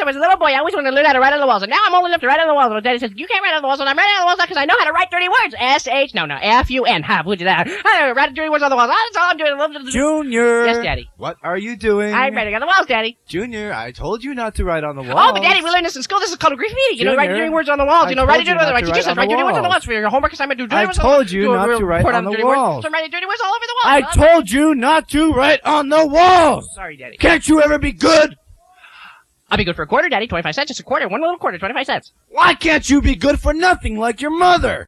was a little boy, I always wanted to learn how to write on the walls, and now I'm old enough to write on the walls. And Daddy says, you can't write on the walls, and I'm writing on the walls now because I know how to write dirty words. F-U-N. Ha, would you that? I write dirty words on the walls. That's all I'm doing. Junior! Yes, Daddy. What are you doing? I'm writing on the walls, Daddy. Junior, I told you not to write on the walls. Oh, but Daddy, we learned this in school. This is called a graffiti. You know, writing dirty words on the walls. You know, writing dirty words. My teacher says, write dirty words on the walls for your homework assignment. Do dirty words on the walls. I told you not to write on the walls. So I'm writing dirty words all over the walls. I told you not to write on the walls. Sorry, Daddy. Can't you ever be good? I'll be good for a quarter, Daddy. 25 cents. Just a quarter. One little quarter. 25 cents. Why can't you be good for nothing like your mother?